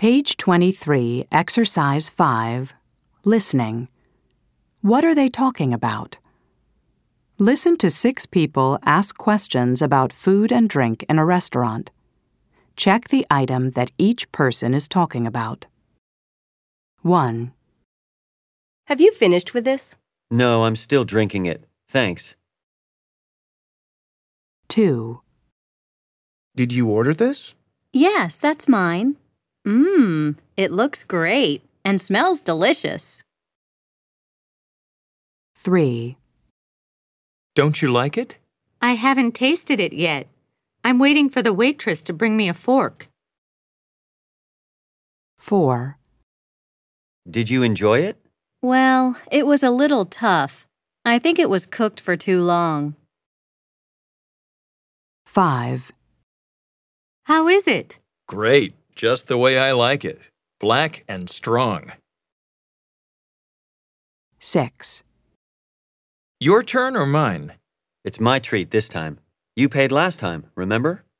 Page 23, Exercise 5, Listening. What are they talking about? Listen to 6 people ask questions about food and drink in a restaurant. Check the item that each person is talking about. 1, Have you finished with this? No, I'm still drinking it. Thanks. 2, Did you order this? Yes, that's mine. It looks great and smells delicious. 3, Don't you like it? I haven't tasted it yet. I'm waiting for the waitress to bring me a fork. 4, Did you enjoy it? Well, it was a little tough. I think it was cooked for too long. 5, How is it? Great, just the way I like it. Black and strong. 6, Your turn or mine? It's my treat this time. You paid last time, remember?